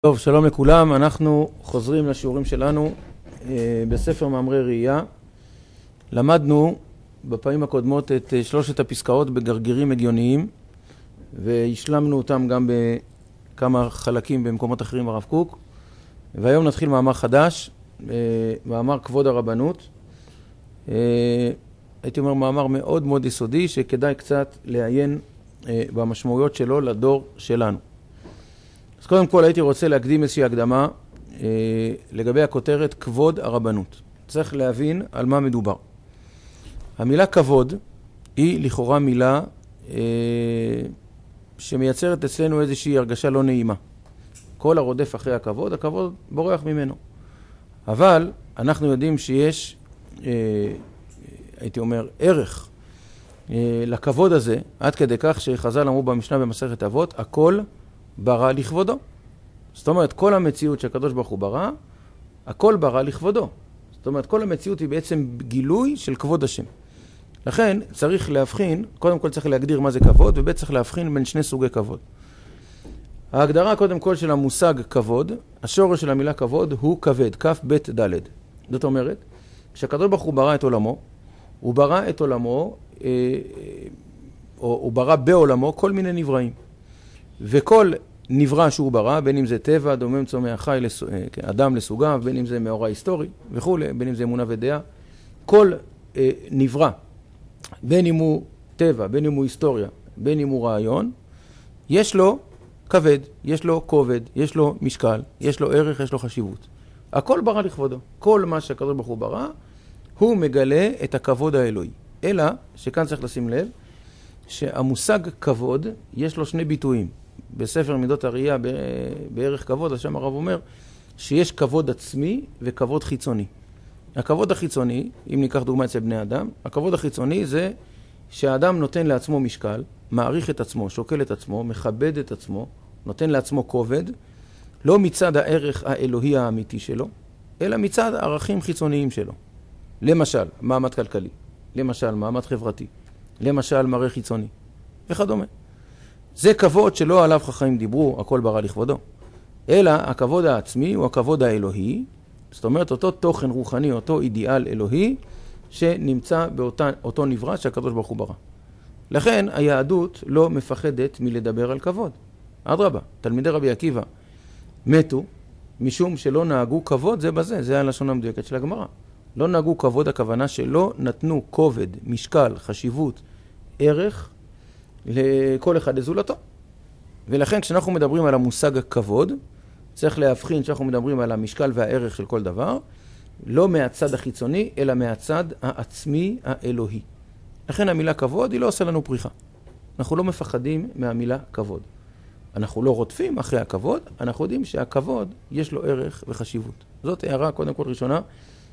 טוב, שלום לכולם, אנחנו חוזרים לשיעורים שלנו בספר מאמרי ראייה. למדנו בפעמים הקודמות את שלושת הפסקאות בגרגירים הגיוניים, והשלמנו אותם גם בכמה חלקים במקומות אחרים ברב קוק. והיום נתחיל מאמר חדש, מאמר כבוד הרבנות. הייתי אומר מאמר מאוד מאוד יסודי, שכדאי קצת לעיין במשמעויות שלו לדור שלנו. אז קודם כל הייתי רוצה להקדים איזושהי הקדמה לגבי הכותרת כבוד הרבנות. צריך להבין על מה מדובר. המילה כבוד היא לכאורה מילה שמייצרת אצלנו איזושהי הרגשה לא נעימה. כל הרודף אחרי הכבוד, הכבוד בורח ממנו. אבל אנחנו יודעים שיש, הייתי אומר, ערך לכבוד הזה, עד כדי כך שחז"ל אמרו במשנה במסכת אבות, הכל ברא לכבודו. זאת אומרת, כל המציאות שהקדוש ברוך הוא ברא, הכל ברא לכבודו. זאת אומרת, כל המציאות היא בעצם גילוי של כבוד השם. לכן צריך להבחין, קודם כל צריך להגדיר מה זה כבוד, וב' צריך להבחין בין שני סוגי כבוד. ההגדרה קודם כל של המושג כבוד, השורש של המילה כבוד הוא כבד, כף בית דלת. זאת אומרת, כשהקדוש ברוך הוא ברא את עולמו, הוא ברא את עולמו, הוא ברא בעולמו כל מיני נבראים. וכל נברא שהוא ברא, בין אם זה טבע, דומם צומח חי, אדם לסוגיו, בין אם זה מאורע היסטורי וכו', בין אם זה אמונה ודעה, כל נברא, בין אם הוא טבע, בין אם הוא היסטוריה, בין אם הוא רעיון, יש לו כבד, יש לו כובד, יש לו משקל, יש לו ערך, יש לו חשיבות. הכל ברא לכבודו. כל מה שהקדוש ברוך הוא ברא, הוא מגלה את הכבוד האלוהי. אלא שכאן צריך לשים לב, שהמושג כבוד יש לו שני ביטויים. בספר מידות הראייה בערך כבוד, השם הרב אומר שיש כבוד עצמי וכבוד חיצוני. הכבוד החיצוני, אם ניקח דוגמה אצל בני אדם, הכבוד החיצוני זה שהאדם נותן לעצמו משקל, מעריך את עצמו, שוקל את עצמו, מכבד את עצמו, נותן לעצמו כובד, לא מצד הערך האלוהי האמיתי שלו, אלא מצד ערכים חיצוניים שלו. למשל, מעמד כלכלי, למשל, מעמד חברתי, למשל, מראה חיצוני, וכדומה. זה כבוד שלא עליו חכמים דיברו, הכל ברא לכבודו. אלא הכבוד העצמי הוא הכבוד האלוהי, זאת אומרת אותו תוכן רוחני, אותו אידיאל אלוהי, שנמצא באותו נברא שהקדוש ברוך הוא ברא. לכן היהדות לא מפחדת מלדבר על כבוד. אדרבה, תלמידי רבי עקיבא מתו משום שלא נהגו כבוד זה בזה, זה הלשון המדויקת של הגמרא. לא נהגו כבוד, הכוונה שלא נתנו כובד, משקל, חשיבות, ערך, לכל אחד לזולתו. ולכן כשאנחנו מדברים על המושג הכבוד, צריך להבחין שאנחנו מדברים על המשקל והערך של כל דבר, לא מהצד החיצוני, אלא מהצד העצמי האלוהי. לכן המילה כבוד היא לא עושה לנו פריחה. אנחנו לא מפחדים מהמילה כבוד. אנחנו לא רודפים אחרי הכבוד, אנחנו יודעים שהכבוד יש לו ערך וחשיבות. זאת הערה קודם כל ראשונה,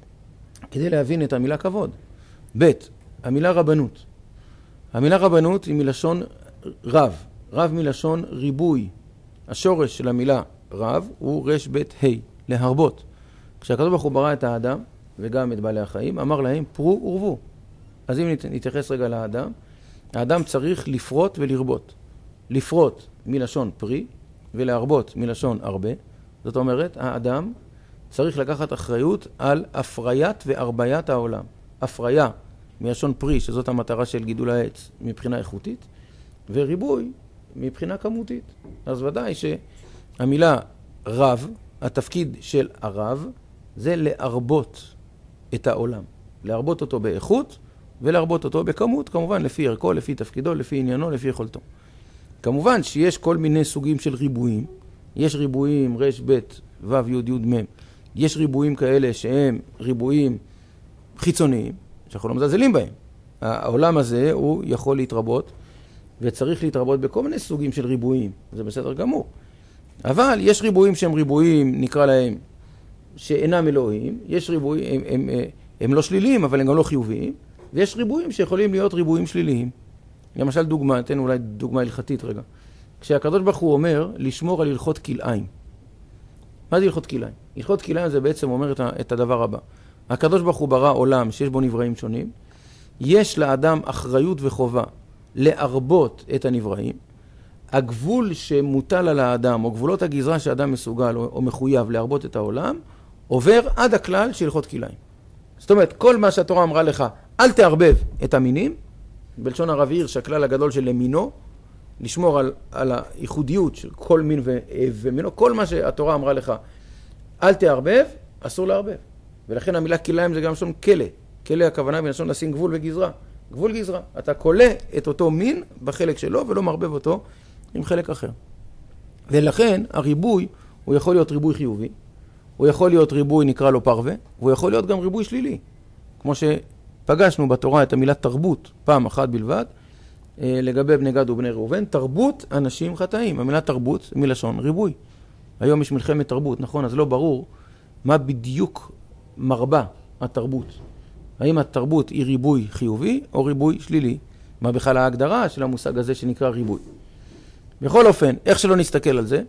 כדי להבין את המילה כבוד. ב', המילה רבנות. המילה רבנות היא מלשון רב, רב מלשון ריבוי. השורש של המילה רב הוא רש בית ה', להרבות. כשהקדוש ברוך הוא ברא את האדם וגם את בעלי החיים, אמר להם פרו ורבו. אז אם נתייחס רגע לאדם, האדם צריך לפרוט ולרבות. לפרוט מלשון פרי ולהרבות מלשון הרבה. זאת אומרת, האדם צריך לקחת אחריות על הפריית והרביית העולם. הפריה מלשון פרי, שזאת המטרה של גידול העץ מבחינה איכותית, וריבוי מבחינה כמותית. אז ודאי שהמילה רב, התפקיד של הרב, זה להרבות את העולם. להרבות אותו באיכות ולהרבות אותו בכמות, כמובן לפי ערכו, לפי תפקידו, לפי עניינו, לפי יכולתו. כמובן שיש כל מיני סוגים של ריבועים. יש ריבועים רש בית ו' י' י' מ'. יש ריבועים כאלה שהם ריבועים חיצוניים, שאנחנו לא מזלזלים בהם. העולם הזה הוא יכול להתרבות, וצריך להתרבות בכל מיני סוגים של ריבועים. זה בסדר גמור. אבל יש ריבועים שהם ריבועים, נקרא להם, שאינם אלוהים. יש ריבועים, הם לא שליליים, אבל הם גם לא חיוביים. ויש ריבועים שיכולים להיות ריבועים שליליים. למשל דוגמה, אתן אולי דוגמה הלכתית רגע. כשהקדוש ברוך הוא אומר לשמור על הלכות כלאיים. מה זה הלכות כלאיים? הלכות כלאיים זה בעצם אומר את הדבר הבא. הקדוש ברוך הוא ברא עולם שיש בו נבראים שונים. יש לאדם אחריות וחובה להרבות את הנבראים, הגבול שמוטל על האדם, או גבולות הגזרה שהאדם מסוגל או מחויב להרבות את העולם, עובר עד הכלל של הלכות כליים. זאת אומרת, כל מה שהתורה אמרה לך, אל תערבב את המינים, בלשון הרב הירש, הכלל הגדול של למינו, לשמור על הייחודיות של כל מין ומינו, כל מה שהתורה אמרה לך, אל תערבב, אסור לערבב. ולכן המילה כליים זה גם לשון כלא. כלא הכוונה בלשון לשים גבול וגזרה. גבול גזרה. אתה כולא את אותו מין בחלק שלו ולא מערבב אותו עם חלק אחר. ולכן הריבוי הוא יכול להיות ריבוי חיובי, הוא יכול להיות ריבוי נקרא לו פרווה, והוא יכול להיות גם ריבוי שלילי. כמו שפגשנו בתורה את המילה תרבות פעם אחת בלבד, לגבי בני גד ובני ראובן, תרבות אנשים חטאים. המילה תרבות מלשון ריבוי. היום יש מלחמת תרבות, נכון? אז לא ברור מה בדיוק מרבה התרבות. האם התרבות היא ריבוי חיובי או ריבוי שלילי? מה בכלל ההגדרה של המושג הזה שנקרא ריבוי? בכל אופן, איך שלא נסתכל על זה,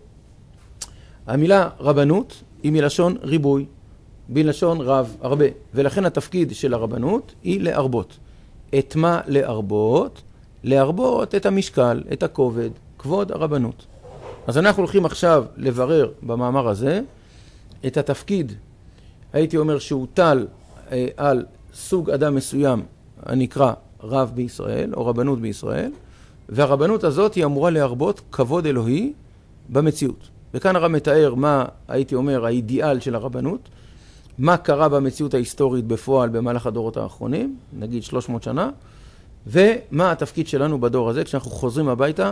המילה רבנות היא מלשון ריבוי, בלשון רב, הרבה. ולכן התפקיד של הרבנות היא להרבות. את מה להרבות? להרבות את המשקל, את הכובד, כבוד הרבנות. אז אנחנו הולכים עכשיו לברר במאמר הזה את התפקיד, הייתי אומר שהוטל על סוג אדם מסוים הנקרא רב בישראל או רבנות בישראל, והרבנות הזאת היא אמורה להרבות כבוד אלוהי במציאות. וכאן הרב מתאר מה הייתי אומר האידיאל של הרבנות, מה קרה במציאות ההיסטורית בפועל במהלך הדורות האחרונים, נגיד 300 שנה, ומה התפקיד שלנו בדור הזה כשאנחנו חוזרים הביתה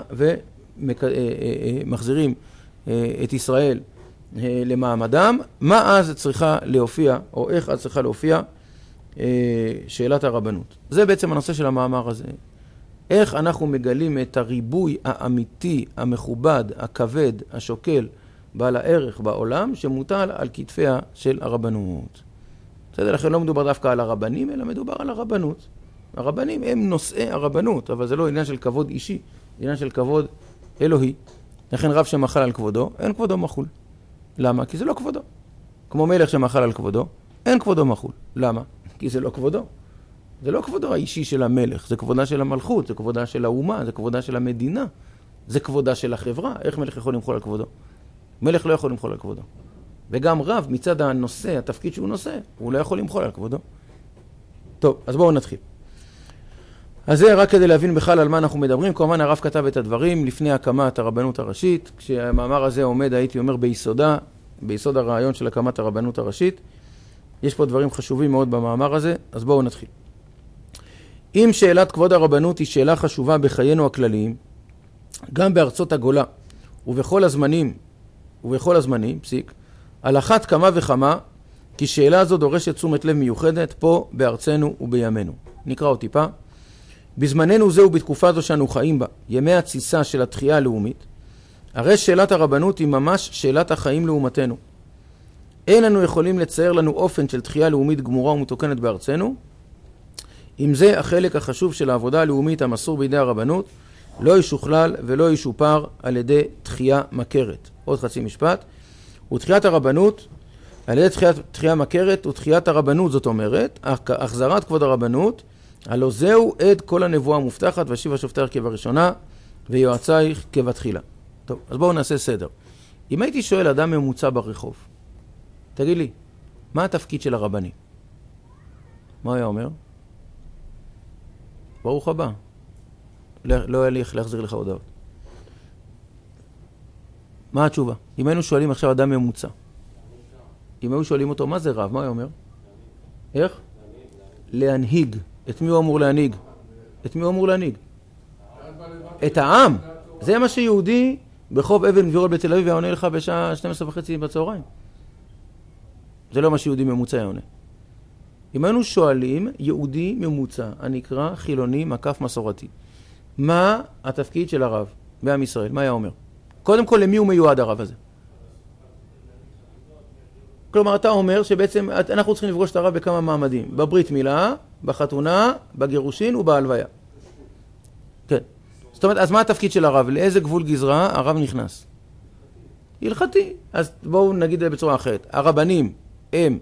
ומחזירים את ישראל למעמדם, מה אז צריכה להופיע, או איך אז צריכה להופיע שאלת הרבנות. זה בעצם הנושא של המאמר הזה. איך אנחנו מגלים את הריבוי האמיתי, המכובד, הכבד, השוקל, בעל הערך בעולם, שמוטל על כתפיה של הרבנות. בסדר, לכן לא מדובר דווקא על הרבנים, אלא מדובר על הרבנות. הרבנים הם נושאי הרבנות, אבל זה לא עניין של כבוד אישי, זה עניין של כבוד אלוהי. לכן רב שמחל על כבודו, אין כבודו מחול. למה? כי זה לא כבודו. כמו מלך שמחל על כבודו, אין כבודו מחול. למה? כי זה לא כבודו. זה לא כבודו האישי של המלך, זה כבודה של המלכות, זה כבודה של האומה, זה כבודה של המדינה, זה כבודה של החברה. איך מלך יכול למחול על כבודו? מלך לא יכול למחול על כבודו. וגם רב מצד הנושא, התפקיד שהוא נושא, הוא לא יכול למחול על כבודו. טוב, אז בואו נתחיל. אז זה רק כדי להבין בכלל על מה אנחנו מדברים. כמובן הרב כתב את הדברים לפני הקמת הרבנות הראשית, כשהמאמר הזה עומד, הייתי אומר, ביסוד הרעיון של הקמת הרבנות הראשית. יש פה דברים חשובים מאוד במאמר הזה, אז בואו נתחיל. אם שאלת כבוד הרבנות היא שאלה חשובה בחיינו הכלליים, גם בארצות הגולה ובכל הזמנים, על אחת כמה וכמה, כי שאלה זו דורשת תשומת לב מיוחדת פה בארצנו ובימינו. נקרא עוד טיפה. בזמננו זה ובתקופה זו שאנו חיים בה, ימי התסיסה של התחייה הלאומית, הרי שאלת הרבנות היא ממש שאלת החיים לאומתנו. אין לנו יכולים לצייר לנו אופן של תחייה לאומית גמורה ומתוקנת בארצנו, אם זה החלק החשוב של העבודה הלאומית המסור בידי הרבנות, לא ישוכלל ולא ישופר על ידי תחייה מכרת. עוד חצי משפט. ותחיית הרבנות, על ידי תחייה מכרת ותחיית הרבנות, זאת אומרת, החזרת כבוד הרבנות, הלא זהו עד כל הנבואה המובטחת, ושיב השופטך כבראשונה, ויועצייך כבתחילה. טוב, אז בואו נעשה סדר. אם הייתי שואל אדם ממוצע ברחוב, תגיד לי, מה התפקיד של הרבנים? מה היה אומר? ברוך הבא. לא היה לי איך להחזיר לך הודעות. מה התשובה? אם היינו שואלים עכשיו אדם ממוצע, אם היו שואלים אותו, מה זה רב? מה היה אומר? איך? להנהיג. את מי הוא אמור להנהיג? את מי הוא אמור להנהיג? את העם. זה מה שיהודי בחוב אבן גבירול בתל אביב היה עונה לך בשעה 12:30 בצהריים. זה לא מה שיהודי ממוצע היה עונה. אם היינו שואלים יהודי ממוצע, הנקרא חילוני מקף מסורתי, מה התפקיד של הרב בעם ישראל? מה היה אומר? קודם כל, למי הוא מיועד הרב הזה? כלומר, אתה אומר שבעצם אנחנו צריכים לפגוש את הרב בכמה מעמדים. בברית מילה, בחתונה, בגירושין ובהלוויה. כן. זאת אומרת, אז מה התפקיד של הרב? לאיזה גבול גזרה הרב נכנס? הלכתי. אז בואו נגיד בצורה אחרת. הרבנים הם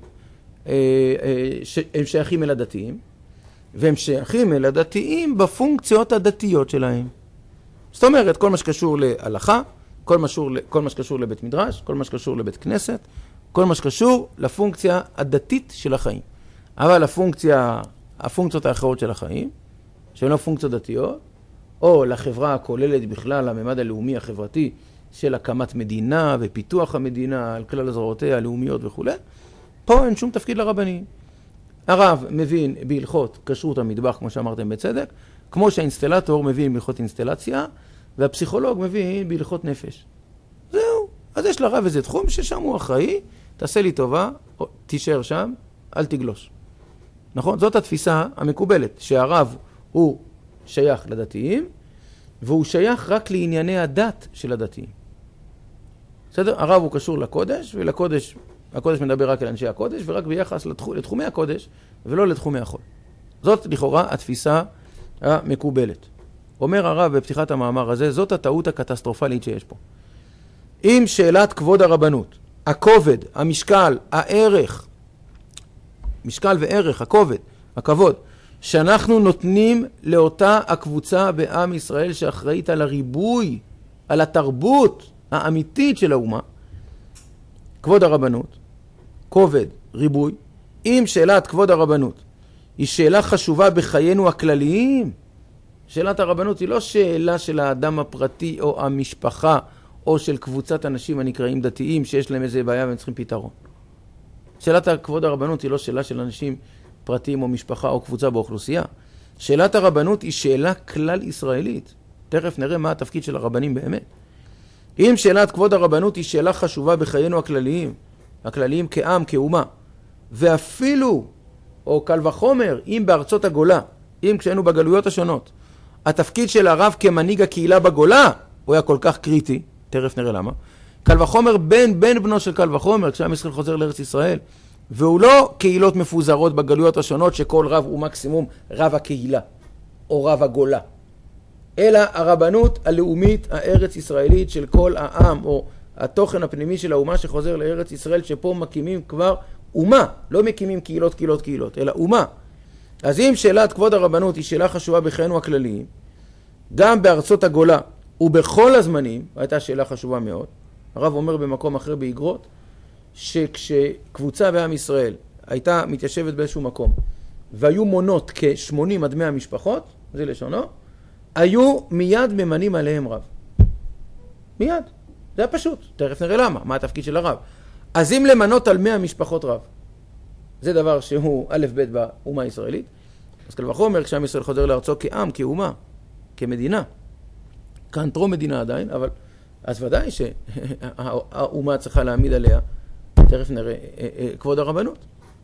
שייכים אל הדתיים, והם שייכים אל הדתיים בפונקציות הדתיות שלהם. זאת אומרת, כל מה שקשור להלכה, כל מה שקשור לבית מדרש, כל מה שקשור לבית כנסת, כל מה שקשור לפונקציה הדתית של החיים. אבל הפונקציות האחרות של החיים, שהן לא פונקציות דתיות, או לחברה הכוללת בכלל, הממד הלאומי החברתי של הקמת מדינה ופיתוח המדינה על כלל הזרועותיה הלאומיות וכו', פה אין שום תפקיד לרבנים. הרב מבין בהלכות כשרות המטבח, כמו שאמרתם בצדק, כמו שהאינסטלטור מבין בהלכות אינסטלציה, והפסיכולוג מבין בהלכות נפש. זהו. אז יש לרב איזה תחום ששם הוא אחראי, תעשה לי טובה, תישאר שם, אל תגלוש. נכון? זאת התפיסה המקובלת, שהרב הוא שייך לדתיים, והוא שייך רק לענייני הדת של הדתיים. בסדר? הרב הוא קשור לקודש, ולקודש, הקודש מדבר רק על אנשי הקודש, ורק ביחס לתחומי הקודש, ולא לתחומי החול. זאת לכאורה התפיסה המקובלת. אומר הרב בפתיחת המאמר הזה, זאת הטעות הקטסטרופלית שיש פה. אם שאלת כבוד הרבנות, הכובד, המשקל, הערך, משקל וערך, הכבוד, שאנחנו נותנים לאותה הקבוצה בעם ישראל שאחראית על הריבוי, על התרבות האמיתית של האומה, כבוד הרבנות, כובד, ריבוי, אם שאלת כבוד הרבנות היא שאלה חשובה בחיינו הכלליים, שאלת הרבנות היא לא שאלה של האדם הפרטי או המשפחה או של קבוצת אנשים הנקראים דתיים שיש להם איזה בעיה והם צריכים פתרון. שאלת כבוד הרבנות היא לא שאלה של אנשים פרטיים או משפחה או קבוצה באוכלוסייה. שאלת הרבנות היא שאלה כלל ישראלית. תכף נראה מה התפקיד של הרבנים באמת. אם שאלת כבוד הרבנות היא שאלה חשובה בחיינו הכלליים כעם, כאומה, ואפילו, או קל וחומר, אם בארצות הגולה, אם כשהיינו בגלויות השונות, התפקיד של הרב כמנהיג הקהילה בגולה, הוא היה כל כך קריטי, תכף נראה למה, קל וחומר בן בנו של קל וחומר, כשעם ישראל חוזר לארץ ישראל, והוא לא קהילות מפוזרות בגלויות השונות, שכל רב הוא מקסימום רב הקהילה, או רב הגולה, אלא הרבנות הלאומית הארץ ישראלית של כל העם, או התוכן הפנימי של האומה שחוזר לארץ ישראל, שפה מקימים כבר אומה, לא מקימים קהילות, אלא אומה. אז אם שאלת כבוד הרבנות היא שאלה חשובה בחיינו הכלליים, גם בארצות הגולה ובכל הזמנים, הייתה שאלה חשובה מאוד. הרב אומר במקום אחר באגרות, שכשקבוצה בעם ישראל הייתה מתיישבת באיזשהו מקום, והיו מונות כ-80 עד 100 משפחות, זה לשונו, היו מיד ממנים עליהם רב. מיד. זה היה פשוט. תכף נראה למה, מה התפקיד של הרב. אז אם למנות על 100 משפחות רב, זה דבר שהוא א' ב' באומה הישראלית, אז קל וחומר כשעם ישראל חוזר לארצו כעם, כאומה, כמדינה. כאן טרום מדינה עדיין, אבל אז ודאי שהאומה צריכה להעמיד עליה, תכף נראה, כבוד הרבנות.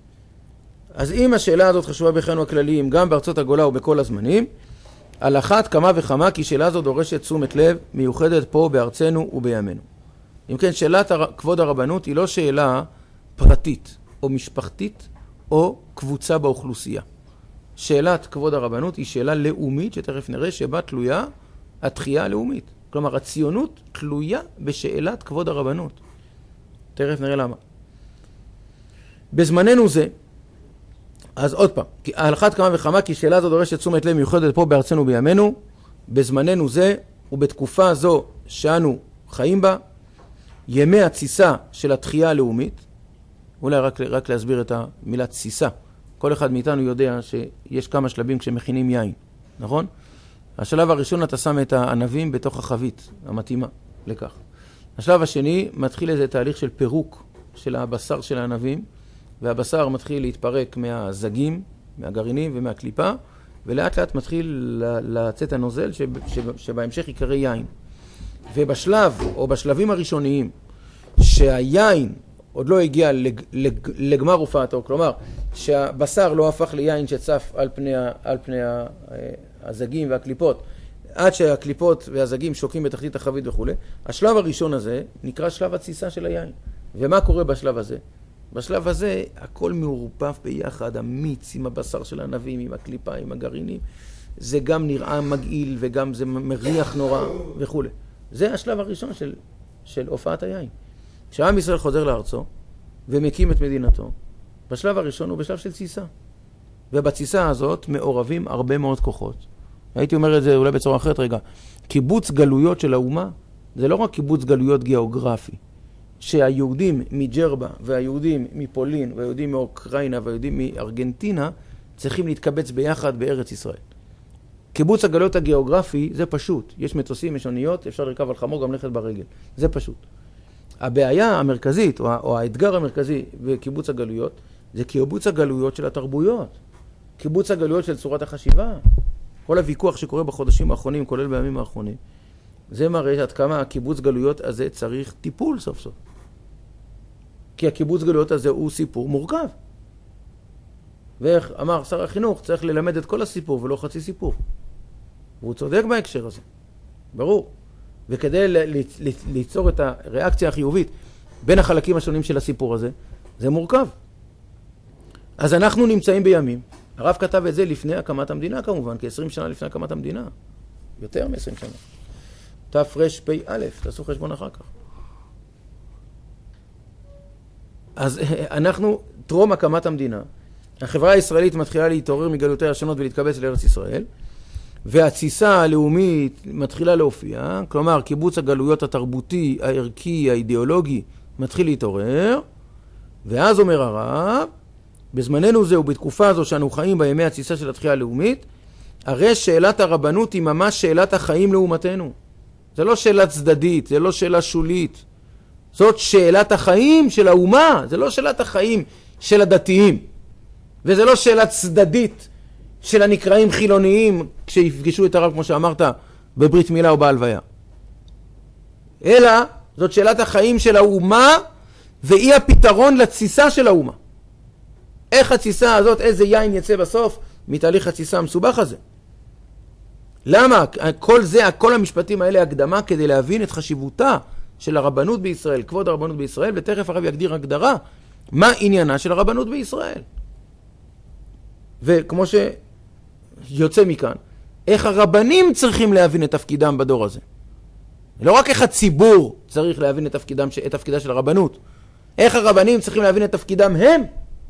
אז אם השאלה הזאת חשובה בחיינו הכלליים, גם בארצות הגולה ובכל הזמנים, על אחת כמה וכמה, כי שאלה זו דורשת תשומת לב מיוחדת פה בארצנו ובימינו. אם כן, שאלת כבוד הרבנות היא לא שאלה פרטית או משפחתית או קבוצה באוכלוסייה. שאלת כבוד הרבנות היא שאלה לאומית, שתכף נראה שבה תלויה התחייה הלאומית. כלומר, הציונות תלויה בשאלת כבוד הרבנות. תכף נראה למה. בזמננו זה, אז עוד פעם, על אחת כמה וכמה, כי שאלה זו דורשת תשומת לב מיוחדת פה בארצנו ובימינו, בזמננו זה ובתקופה זו שאנו חיים בה, ימי התסיסה של התחייה הלאומית, אולי רק להסביר את המילה תסיסה. כל אחד מאיתנו יודע שיש כמה שלבים כשמכינים יין, נכון? השלב הראשון אתה שם את הענבים בתוך החבית המתאימה לכך. השלב השני מתחיל איזה תהליך של פירוק של הבשר של הענבים, והבשר מתחיל להתפרק מהזגים, מהגרעינים ומהקליפה, ולאט לאט מתחיל לצאת הנוזל שבהמשך יקרא יין. ובשלב, או בשלבים הראשוניים, שהיין עוד לא הגיע לגמר הופעתו, כלומר, שהבשר לא הפך ליין שצף על פני הזגים והקליפות, עד שהקליפות והזגים שוקים בתחתית החבית וכו'. השלב הראשון הזה נקרא שלב התסיסה של היין. ומה קורה בשלב הזה? בשלב הזה הכל מעורפף ביחד, המיץ עם הבשר של הענבים, עם הקליפה, עם הגרעינים. זה גם נראה מגעיל וגם זה מריח נורא וכו'. זה השלב הראשון של הופעת היין. כשעם ישראל חוזר לארצו ומקים את מדינתו, בשלב הראשון הוא בשלב של תסיסה. ובתסיסה הזאת מעורבים הרבה מאוד כוחות. הייתי אומר את זה אולי בצורה אחרת רגע. קיבוץ גלויות של האומה, זה לא רק קיבוץ גלויות גיאוגרפי, שהיהודים מג'רבה והיהודים מפולין והיהודים מאוקראינה והיהודים מארגנטינה צריכים להתקבץ ביחד בארץ ישראל. קיבוץ הגלויות הגיאוגרפי זה פשוט. יש מטוסים, יש אוניות, אפשר לרכב על חמור, גם ללכת ברגל. זה פשוט. הבעיה המרכזית, או האתגר המרכזי בקיבוץ הגלויות, זה קיבוץ הגלויות של התרבויות. קיבוץ הגלויות של צורת החשיבה. כל הוויכוח שקורה בחודשים האחרונים, כולל בימים האחרונים, זה מראה עד כמה הקיבוץ גלויות הזה צריך טיפול סוף סוף. כי הקיבוץ גלויות הזה הוא סיפור מורכב. ואיך אמר שר החינוך, צריך ללמד את כל הסיפור ולא חצי סיפור. והוא צודק בהקשר הזה. ברור. וכדי ליצור את הריאקציה החיובית בין החלקים השונים של הסיפור הזה, זה מורכב. אז אנחנו נמצאים בימים. הרב כתב את זה לפני הקמת המדינה כמובן, כ-20 שנה לפני הקמת המדינה. יותר מ-20 שנה. תרפ"א, תעשו חשבון אחר כך. אז אנחנו, טרום הקמת המדינה, החברה הישראלית מתחילה להתעורר מגלותיה השונות ולהתקבץ לארץ ישראל, והתסיסה הלאומית מתחילה להופיע, כלומר קיבוץ הגלויות התרבותי, הערכי, האידיאולוגי, מתחיל להתעורר, ואז אומר הרב, בזמננו זה ובתקופה הזו שאנו חיים בימי התסיסה של התחייה הלאומית, הרי שאלת הרבנות היא ממש שאלת החיים לאומתנו. זה לא שאלה צדדית, זה לא שאלה שולית. זאת שאלת החיים של האומה, זה לא שאלת החיים של הדתיים. וזה לא שאלה צדדית של הנקראים חילוניים כשיפגשו את הרב, כמו שאמרת, בברית מילה או בהלוויה. אלא זאת שאלת החיים של האומה, והיא הפתרון לתסיסה של האומה. איך התסיסה הזאת, איזה יין יצא בסוף מתהליך התסיסה המסובך הזה? למה? כל זה, כל המשפטים האלה הקדמה כדי להבין את חשיבותה של הרבנות בישראל, כבוד הרבנות בישראל, ותכף הרב יגדיר הגדרה מה עניינה של הרבנות בישראל. וכמו שיוצא מכאן, איך הרבנים צריכים להבין את תפקידם בדור הזה. לא רק איך הציבור צריך להבין את תפקידה של הרבנות, איך הרבנים צריכים להבין את תפקידם הם.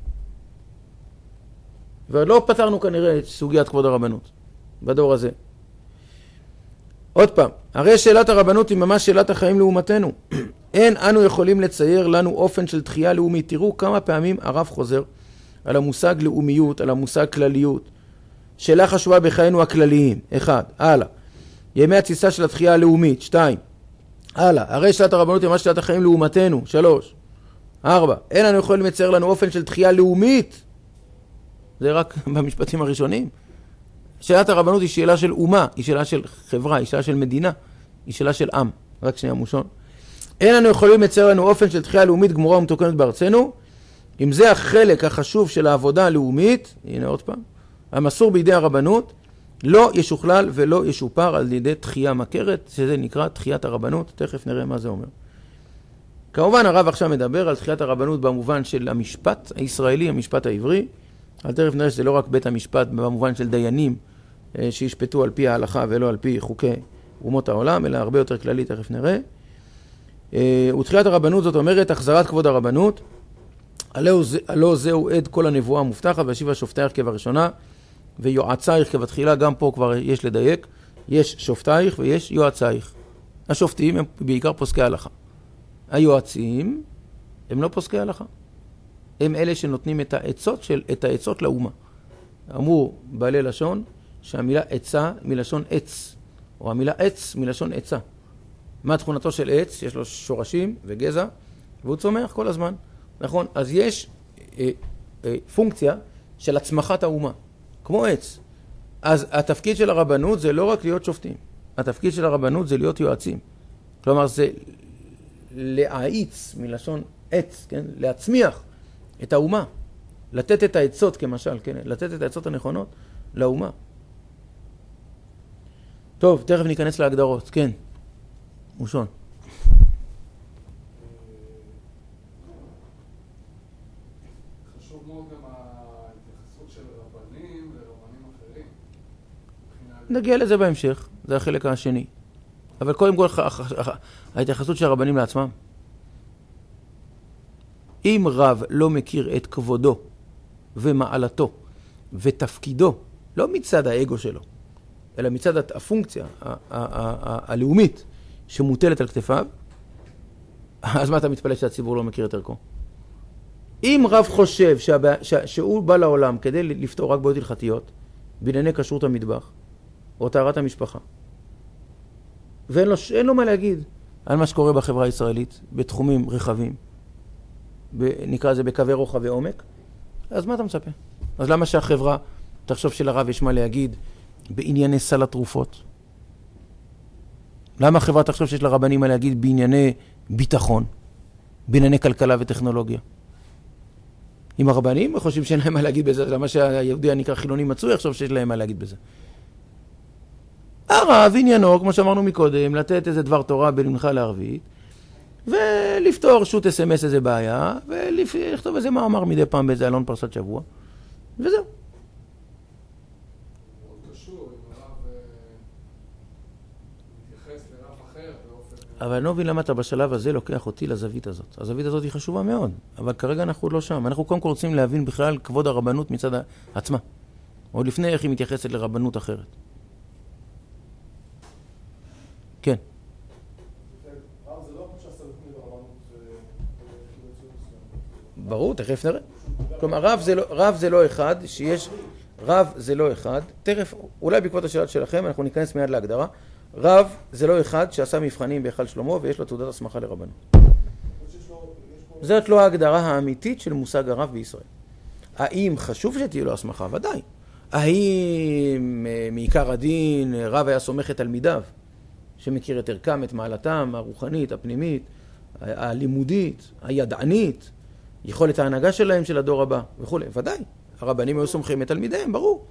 ולא פתרנו כנראה את סוגיית כבוד הרבנות בדור הזה. עוד פעם, הרי שאלת הרבנות היא ממש שאלת החיים לאומתנו. אין אנו יכולים לצייר לנו אופן של תחייה לאומית. תראו כמה פעמים הרב חוזר על המושג לאומיות, על המושג כלליות. שאלה חשובה בחיינו הכלליים. 1. הלאה. ימי התסיסה של התחייה הלאומית. 2. הלאה. הרי שאלת הרבנות היא ממש שאלת החיים לאומתנו. 3. 4. אין אנו יכולים לצייר לנו אופן של תחייה לאומית. זה רק במשפטים הראשונים. שאלת הרבנות היא שאלה של אומה, היא שאלה של חברה, היא שאלה של מדינה, היא שאלה של עם. רק שנייה מושון. אין לנו יכולים לצייר לנו אופן של תחייה לאומית גמורה ומתוקנת בארצנו, אם זה החלק החשוב של העבודה הלאומית, הנה עוד פעם, המסור בידי הרבנות, לא ישוכלל ולא ישופר על ידי תחייה מכרת, שזה נקרא תחיית הרבנות, תכף נראה מה זה אומר. כמובן הרב עכשיו מדבר על תחיית הרבנות במובן של המשפט הישראלי, המשפט העברי, אבל תכף נראה שזה לא רק בית המשפט במובן של דיינים שישפטו על פי ההלכה ולא על פי חוקי אומות העולם, אלא הרבה יותר כללי, תכף נראה. ותחיית הרבנות זאת אומרת החזרת כבוד הרבנות, הלא זהו עד כל הנבואה המובטחת, והשיבה שופטייך כבראשונה ויועצייך כבתחילה. גם פה כבר יש לדייק, יש שופטייך ויש יועצייך. השופטים הם בעיקר פוסקי הלכה, היועצים הם לא פוסקי הלכה, הם אלה שנותנים את העצות לאומה. אמרו בעלי לשון שהמילה עצה מלשון עץ, או המילה עץ מלשון עצה. מה תכונתו של עץ? יש לו שורשים וגזע, והוא צומח כל הזמן. נכון? אז יש פונקציה של הצמחת האומה, כמו עץ. אז התפקיד של הרבנות זה לא רק להיות שופטים. התפקיד של הרבנות זה להיות יועצים. כלומר, זה להאיץ מלשון עץ, כן? להצמיח את האומה. לתת את העצות, כמשל, כן? לתת את העצות הנכונות לאומה. טוב, תכף ניכנס להגדרות. כן. מושון. חשוב מאוד גם ההתייחסות של רבנים לרבנים אחרים. נגיע לזה בהמשך, זה החלק השני. אבל קודם כל, ההתייחסות של הרבנים לעצמם. אם רב לא מכיר את כבודו ומעלתו ותפקידו, לא מצד האגו שלו, אלא מצד הפונקציה הלאומית שמוטלת על כתפיו, אז מה אתה מתפלא שהציבור לא מכיר את ערכו? אם רב חושב שהוא בא לעולם כדי לפתור רק בעיות הלכתיות, בענייני כשרות המטבח, או טהרת המשפחה, ואין לו מה להגיד על מה שקורה בחברה הישראלית, בתחומים רחבים, נקרא זה בקווי רוחב ועומק, אז מה אתה מצפה? אז למה שהחברה תחשוב שלרב יש מה להגיד בענייני סל התרופות? למה החברה תחשוב שיש לרבנים מה להגיד בענייני ביטחון, בענייני כלכלה וטכנולוגיה? אם הרבנים חושבים שאין להם מה להגיד בזה, למה שהיהודי הנקרא חילוני מצוי יחשוב שיש להם מה להגיד בזה? הרב עניינו, כמו שאמרנו מקודם, לתת איזה דבר תורה במנחה לערבית, ולפתור שוט אס-אם-אס איזה בעיה, ולכתוב איזה מאמר מדי פעם באיזה אלון פרשת שבוע, וזהו. מאוד קשור, אם הרב מתייחס לרב אחר באופן... אבל אני לא מבין למה אתה בשלב הזה לוקח אותי לזווית הזאת. הזווית הזאת היא חשובה מאוד, אבל כרגע אנחנו לא שם. אנחנו קודם כל רוצים להבין בכלל כבוד הרבנות מצד עצמה, עוד לפני איך היא מתייחסת לרבנות אחרת. כן. רב זה לא כמו שעשה לפני ברבנות ברור, תכף נראה. כלומר, רב זה לא אחד שיש... רב זה לא אחד. תכף, אולי בעקבות השאלה שלכם, אנחנו ניכנס מיד להגדרה. רב זה לא אחד שעשה מבחנים בהיכל שלמה ויש לו תעודת הסמכה לרבנות. זאת לא ההגדרה האמיתית של מושג הרב בישראל. האם חשוב שתהיה לו הסמכה? ודאי. האם מעיקר הדין רב היה סומך את תלמידיו, שמכיר את ערכם, את מעלתם, הרוחנית, הפנימית, הלימודית, הידענית, יכולת ההנהגה שלהם של הדור הבא וכו'. ודאי. הרבנים היו סומכים את תלמידיהם, ברור.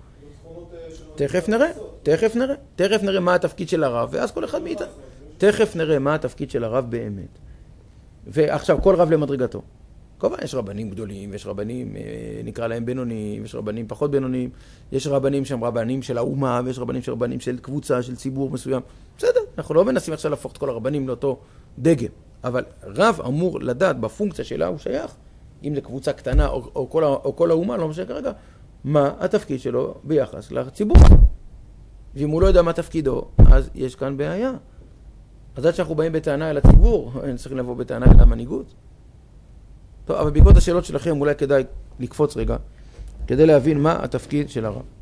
תכף נראה מה התפקיד של הרב, ואז כל אחד מאיתנו. תכף נראה מה התפקיד של הרב באמת. ועכשיו, כל רב למדרגתו. כמובן, יש רבנים גדולים, יש רבנים, נקרא להם בינוניים, יש רבנים פחות בינוניים, יש רבנים שהם רבנים של האומה, ויש רבנים של קבוצה, של ציבור מסוים. בסדר, אנחנו לא מנסים עכשיו להפוך את כל הרבנים לאותו דגם. אבל רב אמור לדעת בפונקציה שלה הוא שייך, אם זה קבוצה קטנה או כל האומה, לא משנה כרגע, מה התפקיד שלו ביחס לציבור. ואם הוא לא יודע מה תפקידו, אז יש כאן בעיה. אז עד שאנחנו באים בטענה אל הציבור, צריכים לבוא בטענה אל המנהיגות. טוב, אבל בעקבות השאלות שלכם אולי כדאי לקפוץ רגע, כדי להבין מה התפקיד של הרב.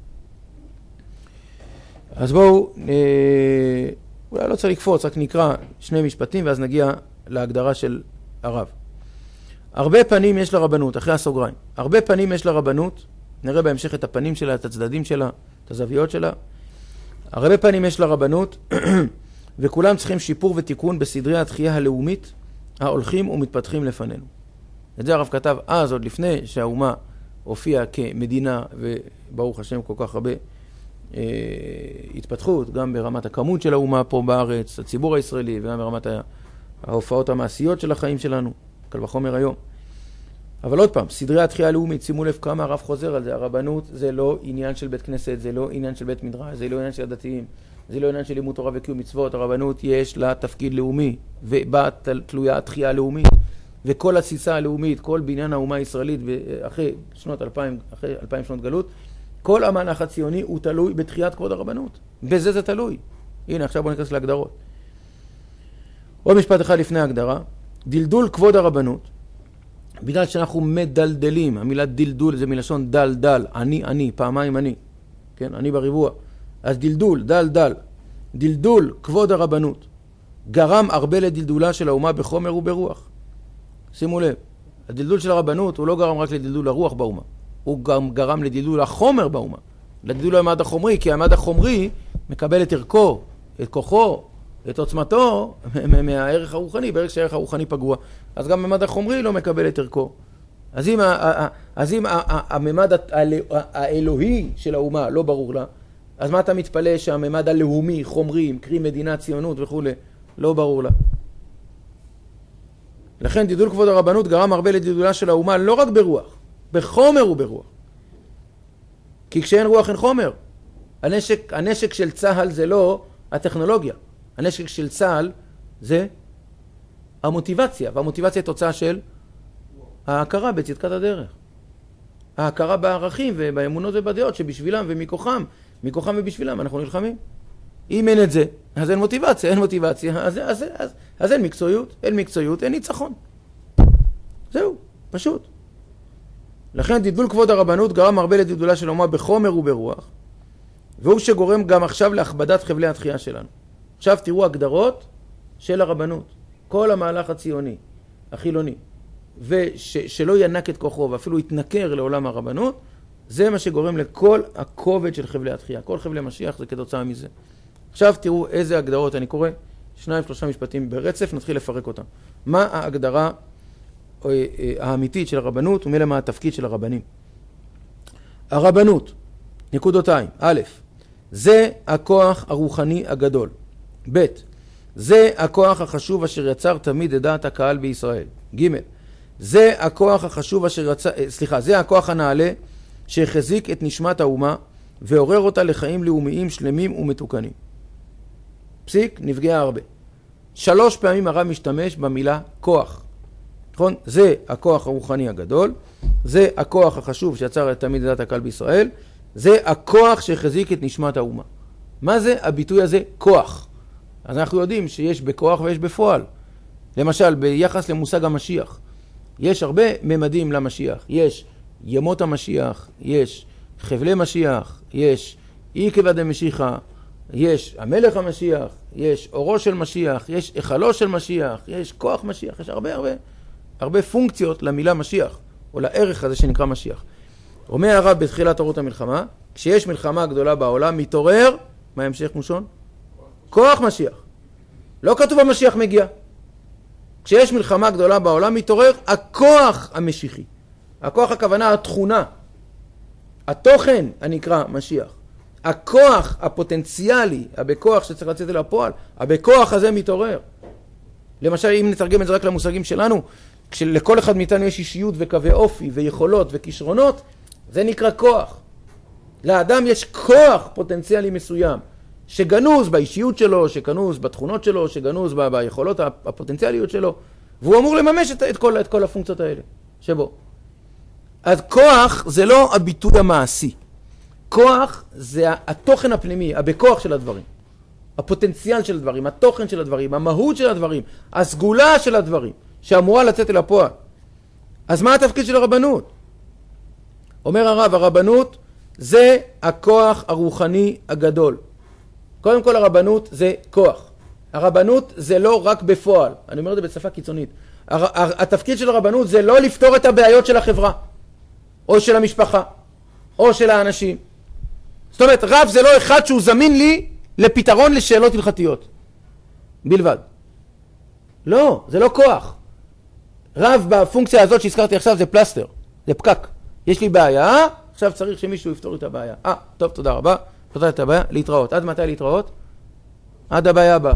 אז בואו, אולי לא צריך לקפוץ, רק נקרא שני משפטים ואז נגיע להגדרה של הרב. הרבה פנים יש לרבנות, אחרי הסוגריים. הרבה פנים יש לרבנות, נראה בהמשך את הפנים שלה, את הצדדים שלה, את הזוויות שלה. הרבה פנים יש לרבנות, וכולם צריכים שיפור ותיקון בסדרי התחייה הלאומית, ההולכים ומתפתחים לפנינו. את זה הרב כתב אז, עוד לפני שהאומה הופיעה כמדינה, וברוך השם כל כך הרבה התפתחות, גם ברמת הכמות של האומה פה בארץ, הציבור הישראלי, וגם ברמת ההופעות המעשיות של החיים שלנו, קל וחומר היום. אבל עוד פעם, סדרי התחייה הלאומית, שימו לב כמה הרב חוזר על זה, הרבנות זה לא עניין של בית כנסת, זה לא עניין של בית מדרש, זה לא עניין של הדתיים, זה לא עניין של לימוד תורה וקיום מצוות, הרבנות יש לה תפקיד לאומי, ובה תלויה התחייה הלאומית, וכל התסיסה הלאומית, כל בניין האומה הישראלית, אחרי 2000 שנות גלות, כל המהלך הציוני הוא תלוי בתחיית כבוד הרבנות. בזה זה תלוי. הנה, עכשיו בואו ניכנס להגדרות. עוד משפט אחד לפני ההגדרה. דלדול כבוד הרבנות, בגלל שאנחנו מדלדלים, המילה דלדול זה מלשון דל דל, אני, פעמיים אני, כן, אני בריבוע. אז דלדול, דל דל, דלדול כבוד הרבנות, גרם הרבה לדלדולה של האומה בחומר וברוח. שימו לב, הדלדול של הרבנות הוא לא גרם רק לדלדול הרוח באומה, הוא גם גרם לדלדול החומר באומה, לדלדול המד החומרי, כי המד החומרי מקבל את ערכו, את כוחו, את עוצמתו מהערך הרוחני. ברגע שהערך הרוחני פגוע, אז גם הממד החומרי לא מקבל את ערכו. אז אם הממד האלוהי של האומה לא ברור לה, אז מה אתה מתפלא שהממד הלאומי, חומרי, קרי מדינה, ציונות וכו', לא ברור לה? לכן דלדול כבוד הרבנות גרם הרבה לדלדולה של האומה, לא רק ברוח, בחומר וברוח. כי כשאין רוח אין חומר. הנשק של צהל זה לא הטכנולוגיה. הנשק של צהל זה המוטיבציה, והמוטיבציה היא תוצאה של ההכרה בצדקת הדרך. ההכרה בערכים ובאמונות ובדעות שבשבילם ומכוחם ובשבילם אנחנו נלחמים. אם אין את זה, אז אין מוטיבציה, אז אין מקצועיות, אין ניצחון. זהו, פשוט. לכן דלדול כבוד הרבנות גרם הרבה לדלדולה של האומה בחומר וברוח, והוא שגורם גם עכשיו להכבדת חבלי התחייה שלנו. עכשיו תראו הגדרות של הרבנות, כל המהלך הציוני, החילוני, ושלא ינק את כוחו ואפילו יתנכר לעולם הרבנות, זה מה שגורם לכל הכובד של חבלי התחייה. כל חבלי משיח זה כתוצאה מזה. עכשיו תראו איזה הגדרות, אני קורא 2-3 משפטים ברצף, נתחיל לפרק אותם. מה ההגדרה האמיתית של הרבנות ומילא מה התפקיד של הרבנים? הרבנות, נקודותיים, א', זה הכוח הרוחני הגדול. ב', זה הכוח החשוב אשר יצר תמיד את דעת הקהל בישראל. ג', זה הכוח החשוב אשר יצר, זה הכוח הנעלה שהחזיק את נשמת האומה ועורר אותה לחיים לאומיים שלמים ומתוקנים. פסיק, נפגעה הרבה. 3 פעמים הרב משתמש במילה כוח. נכון? זה הכוח הרוחני הגדול, זה הכוח החשוב שיצר תמיד את דעת הקהל בישראל, זה הכוח שהחזיק את נשמת האומה. מה זה הביטוי הזה? כוח. אז אנחנו יודעים שיש בכוח ויש בפועל. למשל, ביחס למושג המשיח, יש הרבה ממדים למשיח. יש ימות המשיח, יש חבלי משיח, יש עקבא דמשיחא, יש המלך המשיח, יש אורו של משיח, יש היכלו של משיח, יש כוח משיח, יש הרבה פונקציות למילה משיח, או לערך הזה שנקרא משיח. אומר הרב בתחילת אורות המלחמה, כשיש מלחמה גדולה בעולם, מתעורר, מה המשך מושון? כוח משיח. לא כתוב המשיח מגיע. כשיש מלחמה גדולה בעולם, מתעורר הכוח המשיחי. הכוח הכוונה, התכונה. התוכן הנקרא משיח. הכוח הפוטנציאלי, הבכוח שצריך לצאת אל הפועל, הבכוח הזה מתעורר. למשל, אם נתרגם את זה רק למושגים שלנו, כשלכל אחד מאיתנו יש אישיות וקווי אופי ויכולות וכישרונות, זה נקרא כוח. לאדם יש כוח פוטנציאלי מסוים, שגנוז באישיות שלו, שגנוז בתכונות שלו, שגנוז ביכולות הפוטנציאליות שלו, והוא אמור לממש את כל הפונקציות האלה שבו. אז כוח זה לא הביטוי המעשי. כוח זה התוכן הפנימי, הבכוח של הדברים. הפוטנציאל של הדברים, התוכן של הדברים, המהות של הדברים, הסגולה של הדברים, שאמורה לצאת אל הפועל. אז מה התפקיד של הרבנות? אומר הרב, הרבנות זה הכוח הרוחני הגדול. קודם כל הרבנות זה כוח. הרבנות זה לא רק בפועל. אני אומר את זה בשפה קיצונית. התפקיד של הרבנות זה לא לפתור את הבעיות של החברה, או של המשפחה, או של האנשים. זאת אומרת, רב זה לא אחד שהוא זמין לי לפתרון לשאלות הלכתיות בלבד. לא, זה לא כוח. רב בפונקציה הזאת שהזכרתי עכשיו זה פלסטר, זה פקק. יש לי בעיה, עכשיו צריך שמישהו יפתור את הבעיה. טוב, תודה רבה, פתרת את הבעיה, להתראות. עד מתי להתראות? עד הבעיה הבאה.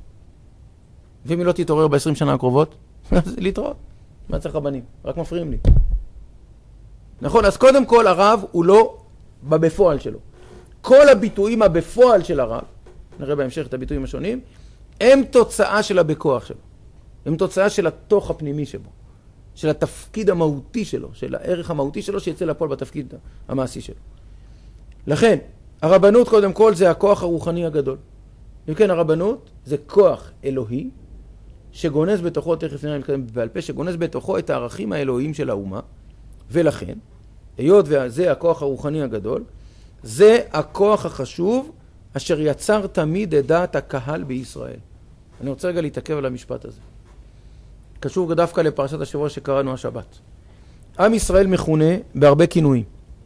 ואם היא לא תתעורר ב-20 שנה הקרובות, אז להתראות. מה צריך רבנים? רק מפריעים לי. נכון, אז קודם כל הרב הוא לא בפועל שלו. כל הביטויים הבפועל של הרב, נראה בהמשך את הביטויים השונים, הם תוצאה של הבכוח שלו. הם תוצאה של התוך הפנימי שבו, של התפקיד המהותי שלו, של הערך המהותי שלו שיצא לפועל בתפקיד המעשי שלו. לכן, הרבנות קודם כל זה הכוח הרוחני הגדול. וכן, הרבנות זה כוח אלוהי שגונז בתוכו, תכף נראה מתקדם בעל פה, שגונז בתוכו את הערכים האלוהיים של האומה, ולכן, היות וזה הכוח הרוחני הגדול, זה הכוח החשוב אשר יצר תמיד את דעת הקהל בישראל. אני רוצה רגע להתעכב על המשפט הזה. קשור דווקא לפרשת השבוע שקראנו השבת. עם ישראל מכונה בהרבה כינויים.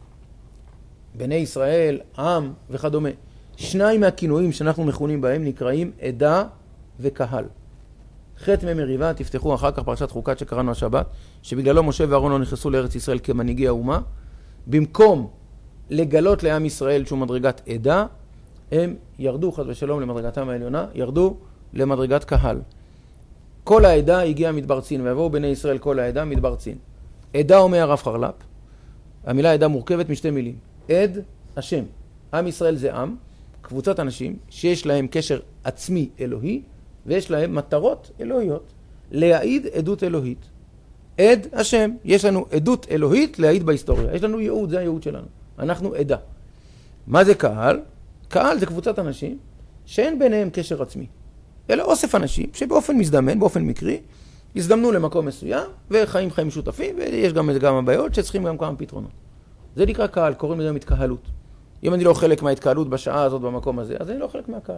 בני ישראל, עם וכדומה. 2 מהכינויים שאנחנו מכונים בהם נקראים עדה וקהל. חטא ממריבה, תפתחו אחר כך פרשת חוקת שקראנו השבת, שבגללו משה ואהרון לא נכנסו לארץ ישראל כמנהיגי האומה. במקום לגלות לעם ישראל שהוא מדרגת עדה, הם ירדו חס ושלום למדרגתם העליונה, ירדו למדרגת קהל. כל העדה הגיעה מדבר צין, ויבואו בני ישראל כל העדה מדבר צין. עדה אומר הרב חרל"פ, המילה עדה מורכבת משתי מילים. עד, השם. עם ישראל זה עם, קבוצת אנשים שיש להם קשר עצמי אלוהי, ויש להם מטרות אלוהיות, להעיד עדות אלוהית. עד, השם, יש לנו עדות אלוהית להעיד בהיסטוריה. יש לנו ייעוד, זה הייעוד שלנו. אנחנו עדה. מה זה קהל? קהל זה קבוצת אנשים שאין ביניהם קשר עצמי. אלא אוסף אנשים שבאופן מזדמן, באופן מקרי, הזדמנו למקום מסוים, וחיים חיים משותפים, ויש גם הבעיות שצריכים גם כמה פתרונות. זה נקרא קהל, קוראים לזה התקהלות. אם אני לא חלק מההתקהלות בשעה הזאת במקום הזה, אז אני לא חלק מהקהל.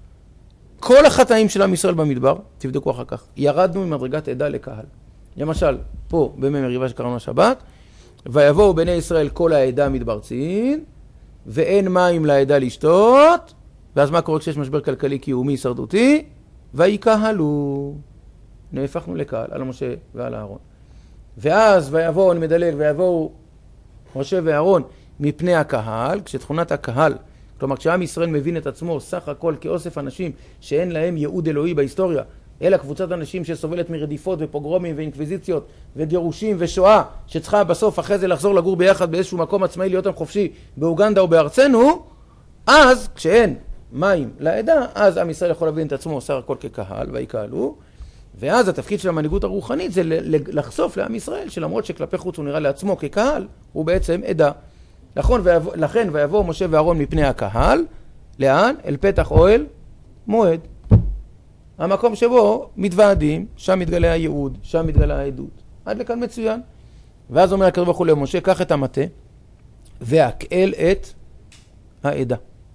כל החטאים של עם ישראל במדבר, תבדקו אחר כך, ירדנו ממדרגת עדה לקהל. למשל, פה בימי מריבה שקראנו השבת, ויבואו בני ישראל כל העדה מדבר צין, ואין מים לעדה לשתות, ואז מה קורה כשיש משבר כלכלי קיומי הישרדותי? ויקהלו. נהפכנו לקהל, על משה ועל אהרון. ואז ויבואו, אני מדלג, ויבואו משה ואהרון מפני הקהל, כשתכונת הקהל, כלומר כשעם ישראל מבין את עצמו סך הכל כאוסף אנשים שאין להם ייעוד אלוהי בהיסטוריה, אלא קבוצת אנשים שסובלת מרדיפות ופוגרומים ואינקוויזיציות וגירושים ושואה, שצריכה בסוף אחרי זה לחזור לגור ביחד באיזשהו מקום עצמאי להיות עם חופשי באוגנדה או בארצנו, אז כשאין מים לעדה, אז עם ישראל יכול להבין את עצמו סך הכל כקהל ויקהלו, ואז התפקיד של המנהיגות הרוחנית זה לחשוף לעם ישראל שלמרות שכלפי חוץ הוא נראה לעצמו כקהל, הוא בעצם עדה. לכן ויבוא משה ואהרון מפני הקהל, לאן? אל פתח אוהל מועד. המקום שבו מתוועדים, שם מתגלה הייעוד, שם מתגלה העדות. עד לכאן מצוין. ואז אומר הקרב וכו' למשה, קח את המטה והקהל את העדה.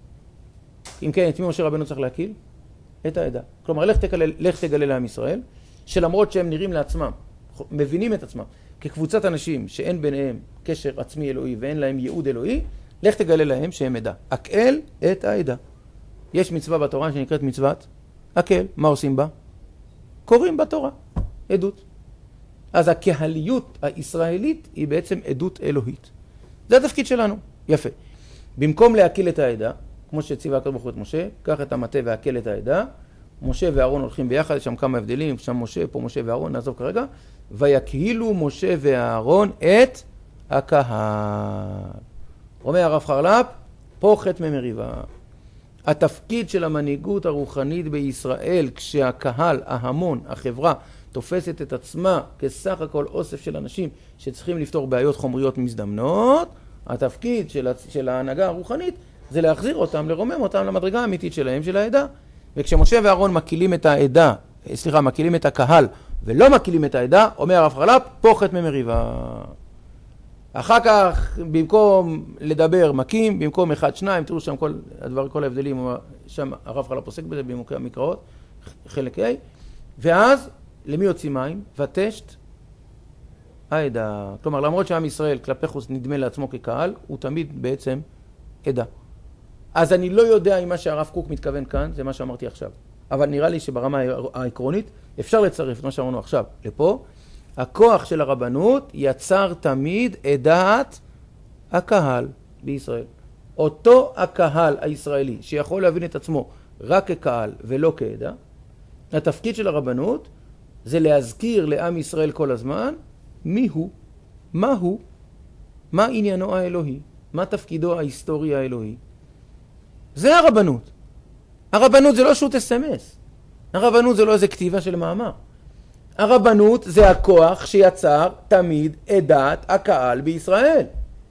אם כן, את מי משה רבנו צריך להקיל? את העדה. כלומר, לך תגלה לעם ישראל, שלמרות שהם נראים לעצמם, מבינים את עצמם, כקבוצת אנשים שאין ביניהם קשר עצמי אלוהי ואין להם ייעוד אלוהי, לך תגלה להם שהם עדה. הקהל את העדה. יש מצווה בתורה שנקראת מצוות הקהל. מה עושים בה? קוראים בתורה. עדות. אז הקהליות הישראלית היא בעצם עדות אלוהית. זה התפקיד שלנו. יפה. במקום להקיל את העדה, כמו שציווה הקדוש ברוך הוא את משה, קח את המטה והקל את העדה, משה ואהרון הולכים ביחד, יש שם כמה הבדלים, שם משה, פה משה ואהרון, נעזוב כרגע, ויקהילו משה ואהרון את הקהל. אומר הרב חרל"פ, פה חטא ממריבה. התפקיד של המנהיגות הרוחנית בישראל, כשהקהל, ההמון, החברה, תופסת את עצמה כסך הכל אוסף של אנשים שצריכים לפתור בעיות חומריות מזדמנות, התפקיד של ההנהגה הרוחנית זה להחזיר אותם, לרומם אותם למדרגה האמיתית שלהם, של העדה. וכשמשה ואהרון מקילים את הקהל ולא מקילים את העדה, אומר הרב חרל"פ, פה חטא ממריבה. אחר כך, במקום לדבר מקים, במקום 1, 2, תראו שם כל ההבדלים, שם הרב חרל"פ עוסק בזה במוקי המקראות, חלק A, ואז למי יוצאים מים? ותשת העדה. כלומר, למרות שעם ישראל כלפי חוץ נדמה לעצמו כקהל, הוא תמיד בעצם עדה. אז אני לא יודע אם מה שהרב קוק מתכוון כאן, זה מה שאמרתי עכשיו. אבל נראה לי שברמה העקרונית אפשר לצרף את מה שאמרנו עכשיו לפה. הכוח של הרבנות יצר תמיד את דעת הקהל בישראל. אותו הקהל הישראלי שיכול להבין את עצמו רק כקהל ולא כעדה, התפקיד של הרבנות זה להזכיר לעם ישראל כל הזמן מי הוא, מה הוא, מה עניינו האלוהי, מה תפקידו ההיסטורי האלוהי. זה הרבנות. הרבנות זה לא שוט אס-אם-אס. הרבנות זה לא איזה כתיבה של מאמר. הרבנות זה הכוח שיצר תמיד את דעת הקהל בישראל.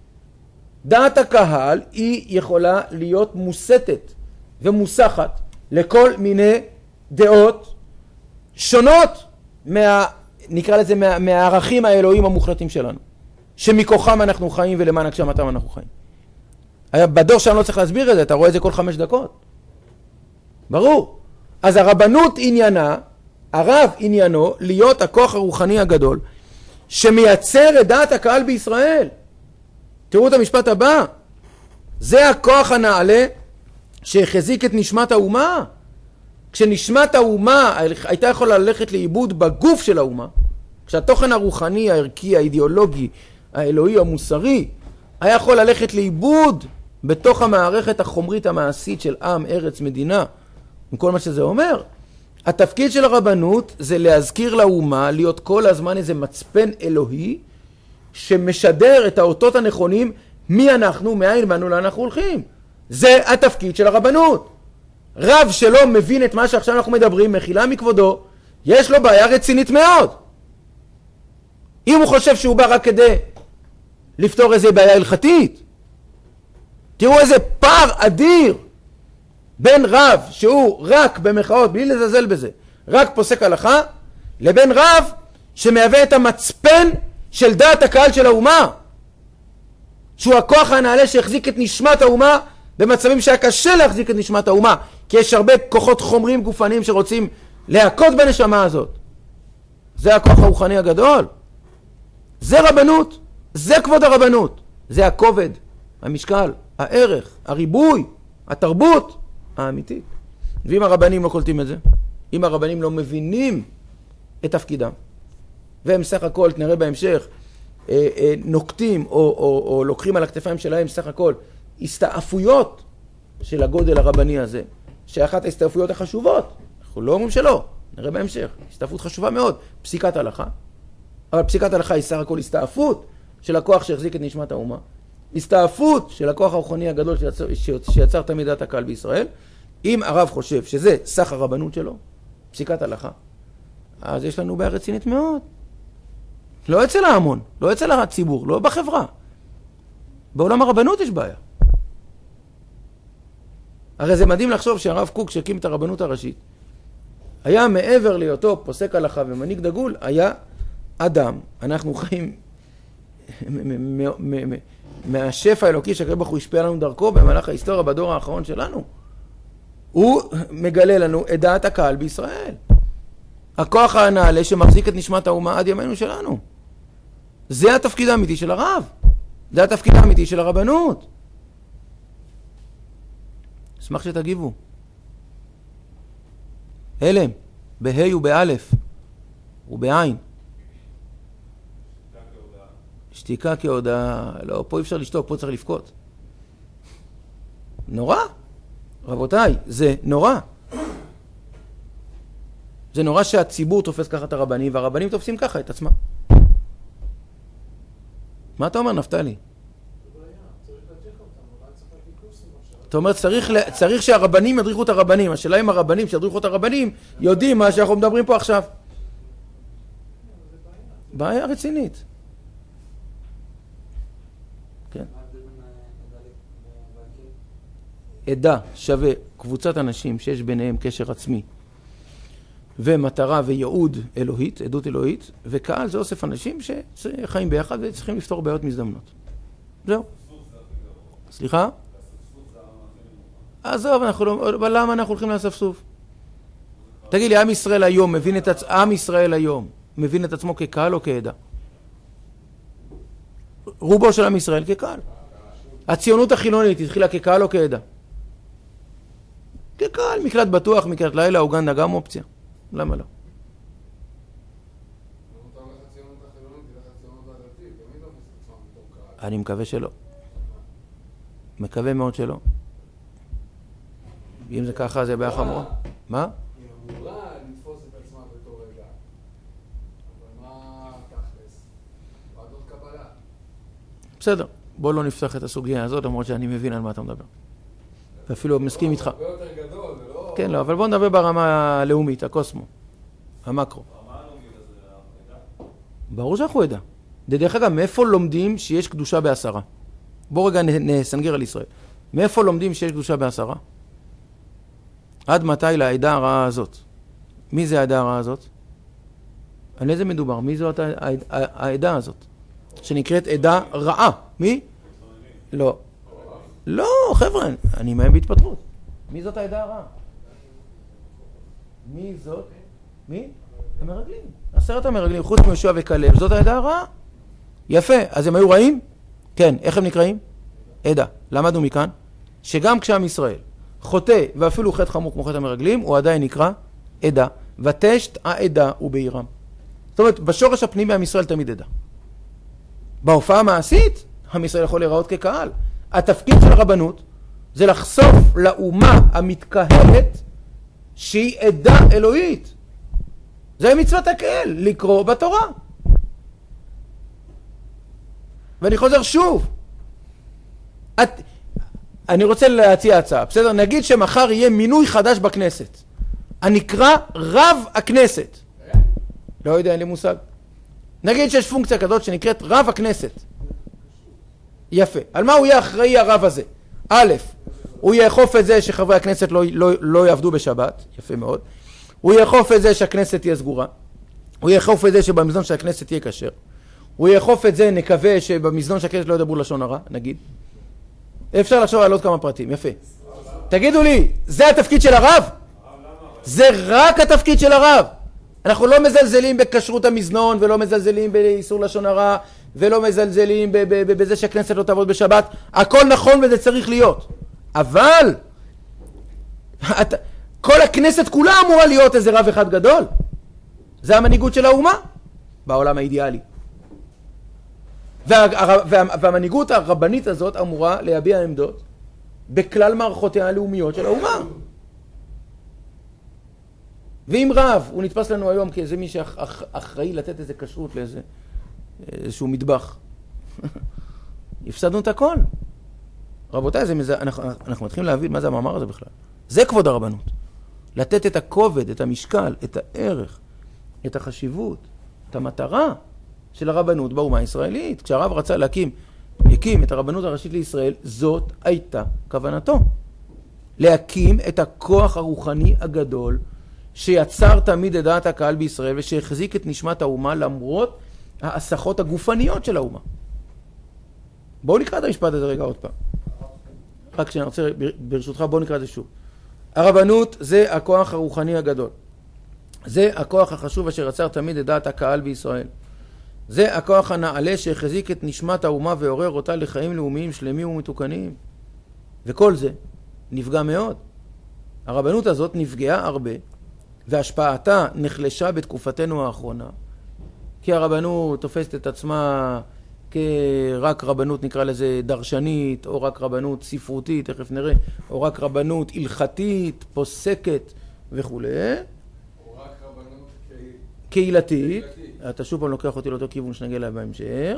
דעת הקהל היא יכולה להיות מוסתת ומוסחת לכל מיני דעות שונות נקרא לזה מהערכים האלוהים המוחלטים שלנו, שמכוחם אנחנו חיים ולמען הגשמתם אנחנו חיים. בדור שאני לא צריך להסביר את זה, אתה רואה את זה כל 5 דקות. ברור. אז הרבנות עניינה, הרב עניינו להיות הכוח הרוחני הגדול שמייצר את דעת הקהל בישראל. תראו את המשפט הבא. זה הכוח הנעלה שהחזיק את נשמת האומה. כשנשמת האומה הייתה יכולה ללכת לאיבוד בגוף של האומה, כשהתוכן הרוחני, הערכי, האידיאולוגי, האלוהי, המוסרי, היה יכול ללכת לאיבוד בתוך המערכת החומרית המעשית של עם, ארץ, מדינה, עם כל מה שזה אומר, התפקיד של הרבנות זה להזכיר לאומה, להיות כל הזמן איזה מצפן אלוהי, שמשדר את האותות הנכונים, מי אנחנו, מאין באנו, לאן אנחנו הולכים. זה התפקיד של הרבנות. רב שלא מבין את מה שעכשיו אנחנו מדברים, מחילה מכבודו, יש לו בעיה רצינית מאוד. אם הוא חושב שהוא בא רק כדי לפתור איזה בעיה הלכתית, תראו איזה פער אדיר בין רב שהוא רק במחאות, בלי לזלזל בזה, רק פוסק הלכה, לבין רב שמהווה את המצפן של דעת הקהל של האומה, שהוא הכוח הנעלה שהחזיק את נשמת האומה במצבים שהיה קשה להחזיק את נשמת האומה, כי יש הרבה כוחות חומריים גופניים שרוצים להכות בנשמה הזאת. זה הכוח הרוחני הגדול. זה רבנות, זה כבוד הרבנות, זה הכובד, המשקל, הערך, הריבוי, התרבות האמיתית. ואם הרבנים לא קולטים את זה, אם הרבנים לא מבינים את תפקידם, והם סך הכל, נראה בהמשך, נוקטים או לוקחים על הכתפיים שלהם סך הכל הסתעפויות של הגודל הרבני הזה, שאחת ההסתעפויות החשובות, אנחנו לא אומרים שלא, נראה בהמשך, הסתעפות חשובה מאוד, פסיקת הלכה, אבל פסיקת הלכה היא סך הכל הסתעפות של הכוח שהחזיק את נשמת האומה, הסתעפות של הכוח הרוחני הגדול שיצר תמיד דעת הקהל בישראל. אם הרב חושב שזה סך הרבנות שלו, פסיקת הלכה, אז יש לנו בעיה רצינית מאוד. לא אצל ההמון, לא אצל הציבור, לא בחברה. בעולם הרבנות יש בעיה. הרי זה מדהים לחשוב שהרב קוק שהקים את הרבנות הראשית, היה מעבר להיותו פוסק הלכה ומנהיג דגול, היה אדם. אנחנו חיים מהשפע האלוקי שהקדוש ברוך הוא השפיע לנו דרכו במהלך ההיסטוריה בדור האחרון שלנו. הוא מגלה לנו את דעת הקהל בישראל. הכוח הנעלה שמחזיק את נשמת האומה עד ימינו שלנו. זה התפקיד האמיתי של הרב. זה התפקיד האמיתי של הרבנות. אשמח שתגיבו. הלם, בה' ובאלף ובעין. שתיקה כהודעה. לא, פה אי אפשר לשתוק, פה צריך לפקות. נורא. רבותיי, זה נורא. זה נורא שהציבור תופס ככה את הרבנים, והרבנים תופסים ככה את עצמם. מה אתה אומר, נפתלי? אתה אומר, צריך שהרבנים ידריכו את הרבנים. השאלה אם הרבנים שידריכו את הרבנים יודעים מה שאנחנו מדברים פה עכשיו. בעיה רצינית. כן. עדה שווה קבוצת אנשים שיש ביניהם קשר עצמי ומטרה וייעוד אלוהית, עדות אלוהית, וקהל זה אוסף אנשים שחיים ביחד וצריכים לפתור בעיות מזדמנות. זהו. סליחה? עזוב, למה אנחנו הולכים לאספסוף? תגיד לי, עם ישראל היום מבין את עצמו כקהל או כעדה? רובו של עם ישראל כקהל. הציונות החילונית התחילה כקהל או כעדה? כקהל, מקלט בטוח, מקלט לילה, אוגנדה גם אופציה. למה לא? אני מקווה שלא. מקווה מאוד שלא. אם זה ככה, זה בעיה חמורה. מה? היא אמורה לתפוס את עצמה בתור רגע. אבל מה תכלס? ועדות קבלה. בסדר. בוא לא נפתח את הסוגיה הזאת, למרות שאני מבין על מה אתה מדבר. ואפילו מסכים איתך. הרבה יותר גדול, ולא... כן, לא, אבל בוא נדבר ברמה הלאומית, הקוסמו, המקרו. ברמה הלאומית הזה, ברור שאנחנו עדה. דרך אגב, מאיפה לומדים שיש קדושה בעשרה? בוא רגע נסנגר על ישראל. מאיפה לומדים שיש קדושה בעשרה? עד מתי לעדה הרעה הזאת? מי זה העדה הרעה הזאת? על איזה מדובר? מי זאת העדה הזאת? שנקראת עדה רעה. מי? לא. לא, חבר'ה, אני מהם בהתפטרות. מי זאת העדה הרעה? מי זאת? מי? המרגלים. 10 המרגלים, חוץ מיהושע וכלב, זאת העדה הרעה. יפה, אז הם היו רעים? כן, איך הם נקראים? עדה. למדנו מכאן שגם כשעם ישראל חוטא ואפילו חטא חמור כמו חטא המרגלים, הוא עדיין נקרא עדה. ותשת העדה ובעירם. זאת אומרת, בשורש הפנימי עם ישראל תמיד עדה. בהופעה המעשית, עם ישראל יכול להיראות כקהל. התפקיד של הרבנות זה לחשוף לאומה המתקהלת שהיא עדה אלוהית. זה מצוות הקהל, לקרוא בתורה. ואני חוזר שוב. אני רוצה להציע הצעה, בסדר? נגיד שמחר יהיה מינוי חדש בכנסת. הנקרא רב הכנסת. לא יודע, אין לי מושג. נגיד שיש פונקציה כזאת שנקראת רב הכנסת. יפה. על מה הוא יהיה אחראי הרב הזה? א', הוא יאכוף את זה שחברי הכנסת לא יעבדו בשבת, יפה מאוד. הוא יאכוף את זה שהכנסת תהיה סגורה. הוא יאכוף את זה שבמזנון של הכנסת תהיה כשר. הוא יאכוף את זה, נקווה שבמזנון של הכנסת לא ידברו לשון הרע, נגיד. אפשר לחשוב על עוד כמה פרטים, יפה. תגידו לי, זה התפקיד של הרב? זה רק התפקיד של הרב. אנחנו לא מזלזלים בכשרות המזנון, ולא מזלזלים באיסור לשון הרע, ולא מזלזלים בזה שהכנסת לא תעבוד בשבת. הכל נכון וזה צריך להיות. אבל כל הכנסת כולה אמורה להיות איזה רב אחד גדול. זה המנהיגות של האומה בעולם האידיאלי. והמנהיגות הרבנית הזאת אמורה להביע עמדות בכלל מערכותיה הלאומיות של האומה. ואם רב, הוא נתפס לנו היום כאיזה מי שאחראי לתת איזה כשרות לאיזשהו מטבח. הפסדנו את הכל. רבותיי, אנחנו מתחילים להבין מה זה המאמר הזה בכלל. זה כבוד הרבנות. לתת את הכובד, את המשקל, את הערך, את החשיבות, את המטרה של הרבנות באומה הישראלית. כשהרב רצה הקים את הרבנות הראשית לישראל, זאת הייתה כוונתו. להקים את הכוח הרוחני הגדול שיצר תמיד את דעת הקהל בישראל ושהחזיק את נשמת האומה למרות ההסחות הגופניות של האומה. בואו נקרא את המשפט הזה רגע עוד פעם. רק כשאני רוצה, ברשותך, בואו נקרא את זה שוב. הרבנות זה הכוח הרוחני הגדול. זה הכוח החשוב אשר יצר תמיד את דעת הקהל בישראל. זה הכוח הנעלה שהחזיק את נשמת האומה ועורר אותה לחיים לאומיים שלמים ומתוקנים. וכל זה נפגע מאוד. הרבנות הזאת נפגעה הרבה, והשפעתה נחלשה בתקופתנו האחרונה. כי הרבנות תופסת את עצמה כרק רבנות, נקרא לזה דרשנית, או רק רבנות ספרותית, תכף נראה, או רק רבנות הלכתית, פוסקת וכו'. או רק רבנות קהילתית. אתה שוב פעם לוקח אותי לאותו כיוון שנגיע לה בהמשך.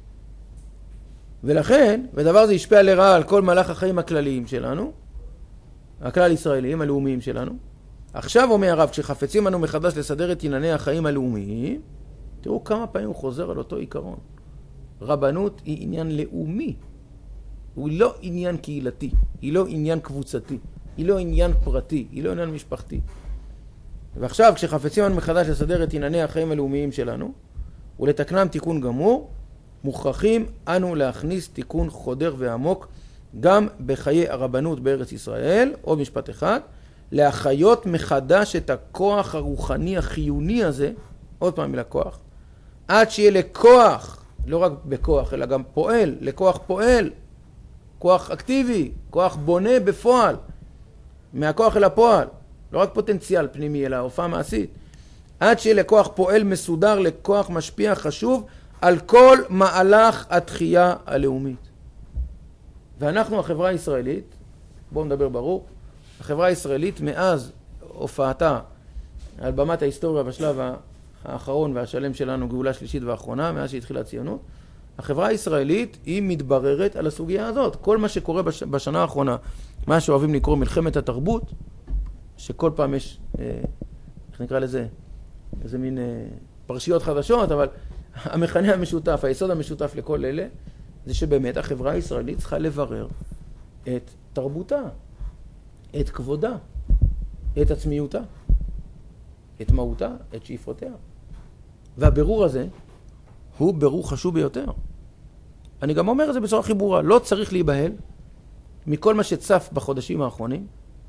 ולכן, ודבר זה ישפיע לרעה על כל מהלך החיים הכלליים שלנו, הכלל ישראלים, הלאומיים שלנו. עכשיו אומר הרב, כשחפצים אנו מחדש לסדר את ענייני החיים הלאומיים, תראו כמה פעמים הוא חוזר על אותו עיקרון. רבנות היא עניין לאומי. הוא לא עניין קהילתי, היא לא עניין קבוצתי, היא לא עניין פרטי, היא לא עניין משפחתי. ועכשיו, כשחפצים אנו מחדש לסדר את ענייני החיים הלאומיים שלנו, ולתקנם תיקון גמור, מוכרחים אנו להכניס תיקון חודר ועמוק גם בחיי הרבנות בארץ ישראל, עוד משפט אחד, להחיות מחדש את הכוח הרוחני החיוני הזה, עוד פעם מילה כוח, עד שיהיה לכוח, לא רק בכוח, אלא גם פועל, לכוח פועל, כוח אקטיבי, כוח בונה בפועל, מהכוח אל הפועל, לא רק פוטנציאל פנימי, אלא הופעה מעשית, עד שיהיה לכוח פועל מסודר, לכוח משפיע חשוב, על כל מהלך התחייה הלאומית. ואנחנו, החברה הישראלית, בואו נדבר ברור, החברה הישראלית מאז הופעתה על במת ההיסטוריה בשלב האחרון והשלם שלנו, גאולה שלישית ואחרונה, מאז שהתחילה הציונות, החברה הישראלית היא מתבררת על הסוגיה הזאת. כל מה שקורה בשנה האחרונה, מה שאוהבים לקרוא מלחמת התרבות, שכל פעם יש, איך נקרא לזה, איזה מין פרשיות חדשות, אבל המכנה המשותף, היסוד המשותף לכל אלה, זה שבאמת החברה הישראלית צריכה לברר את תרבותה, את כבודה, את עצמיותה, את מהותה, את שאיפותיה. והבירור הזה הוא בירור חשוב ביותר. אני גם אומר את זה בצורה הכי ברורה, לא צריך להיבהל מכל מה שצף בחודשים האחרונים,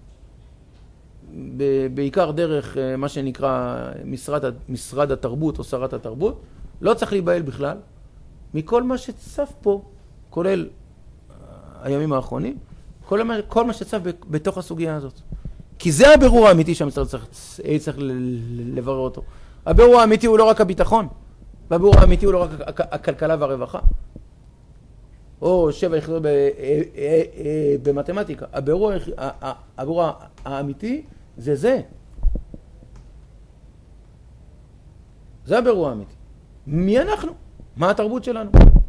בעיקר דרך מה שנקרא משרד התרבות או שרת התרבות, לא צריך להיבהל בכלל מכל מה שצף פה, כולל הימים האחרונים, כל מה שצף בתוך הסוגיה הזאת. כי זה הבירור האמיתי שהמשרד צריך לברר אותו. הבירור האמיתי הוא לא רק הביטחון, והבירור האמיתי הוא לא רק הכלכלה והרווחה, או 7 יחידות במתמטיקה. הבירור האמיתי זה זה. זה הבירור האמיתי. מי אנחנו? מה התרבות שלנו?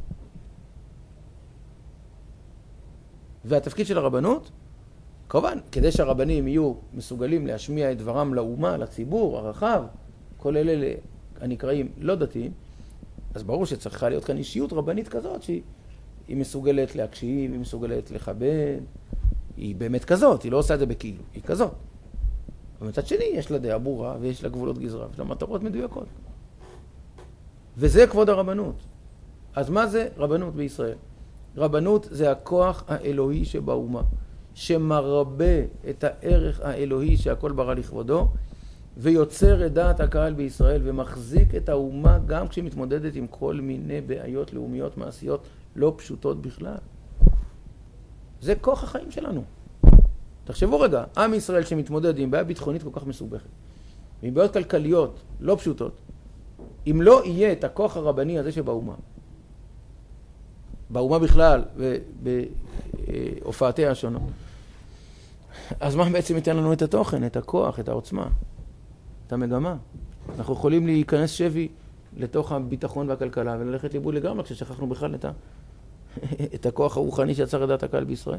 והתפקיד של הרבנות, כמובן, כדי שהרבנים יהיו מסוגלים להשמיע את דברם לאומה, לציבור, הרחב, כל אלה הנקראים לא דתיים, אז ברור שצריכה להיות כאן אישיות רבנית כזאת שהיא מסוגלת להקשיב, היא מסוגלת לכבד, היא באמת כזאת, היא לא עושה את זה בכאילו, היא כזאת. ומצד שני, יש לה דעה ברורה, ויש לה גבולות גזרה, ויש לה מטרות מדויקות. וזה כבוד הרבנות. אז מה זה רבנות בישראל? רבנות זה הכוח האלוהי שבאומה, שמרבה את הערך האלוהי שהכל ברא לכבודו, ויוצר את דעת הקהל בישראל, ומחזיק את האומה גם כשמתמודדת עם כל מיני בעיות לאומיות מעשיות לא פשוטות בכלל. זה כוח החיים שלנו. תחשבו רגע, עם ישראל שמתמודד עם בעיה ביטחונית כל כך מסובכת, עם בעיות כלכליות לא פשוטות, אם לא יהיה את הכוח הרבני הזה שבאומה, באומה בכלל ובהופעתיה השונות, אז מה בעצם ייתן לנו את התוכן, את הכוח, את העוצמה, את המגמה? אנחנו יכולים להיכנס שבי לתוך הביטחון והכלכלה וללכת לאיבוד לגמרי כששכחנו בכלל את הכוח הרוחני שיצר את דעת הקהל בישראל.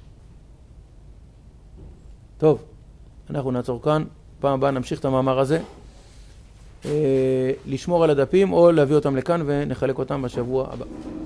טוב, אנחנו נעצור כאן, פעם הבאה נמשיך את המאמר הזה, לשמור על הדפים או להביא אותם לכאן ונחלק אותם בשבוע הבא.